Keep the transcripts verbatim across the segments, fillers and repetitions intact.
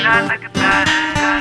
अच्छा लगता है।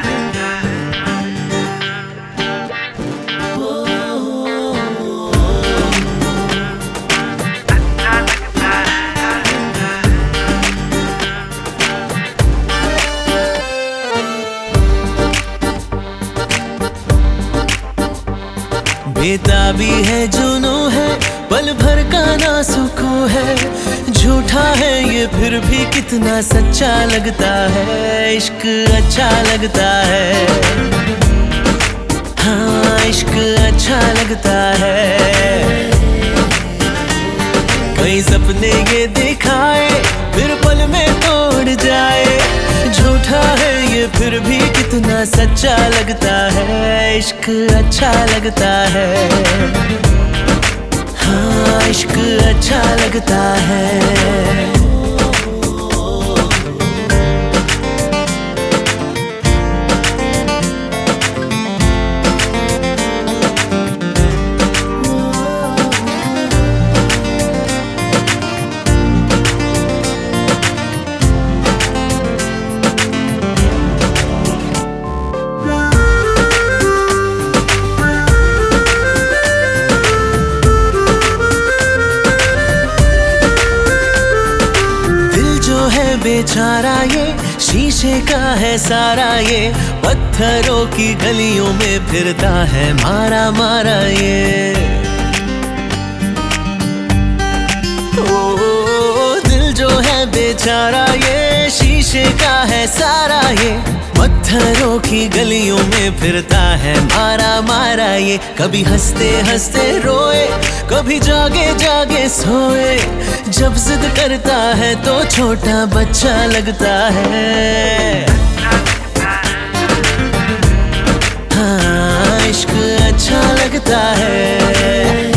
बेताबी है जुनू है पल भर का ना सुकून है, झूठा है ये फिर भी कितना सच्चा लगता है। इश्क अच्छा लगता है, हाँ इश्क अच्छा लगता है। कई सपने ये दिखाए फिर पल में तोड़ जाए, झूठा है ये फिर भी कितना सच्चा लगता है। इश्क अच्छा लगता है, हाँ इश्क अच्छा लगता है। बेचारा ये शीशे का है सारा, ये पत्थरों की गलियों में फिरता है मारा मारा ये। ओ दिल जो है बेचारा ये शीशे का है सारा, ये पत्थरों की गलियों में फिरता है मारा मारा ये। कभी हंसते हंसते रोए, कभी जागे जागे सोए, जब जिद करता है तो छोटा बच्चा लगता है। हाँ इश्क अच्छा लगता है।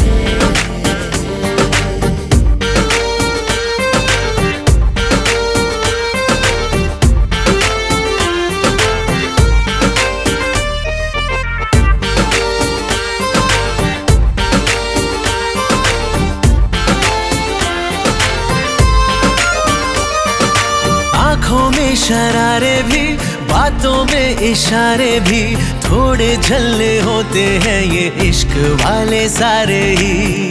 आँखों में शरारे भी, बातों में इशारे भी, थोड़े झल्ले होते हैं ये इश्क वाले सारे ही।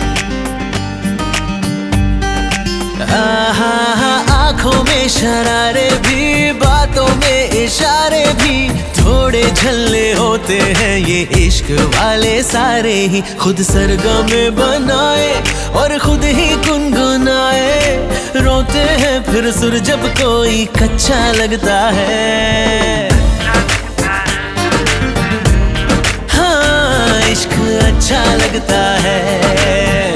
आँखों में शरारे भी, बातों में इशारे भी, थोड़े झल्ले होते हैं ये इश्क वाले सारे ही। खुद सरगम बनाए और खुद ही गुनगुनाए, रोते हैं फिर सुर जब कोई कच्चा लगता है। हाँ इश्क अच्छा लगता है।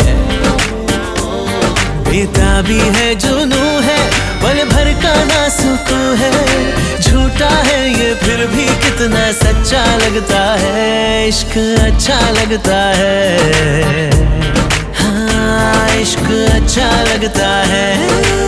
बेताबी है जुनू है पल भर का ना सुकून है, झूठा है ये फिर भी कितना सच्चा लगता है। इश्क अच्छा लगता है, हाँ इश्क अच्छा लगता है।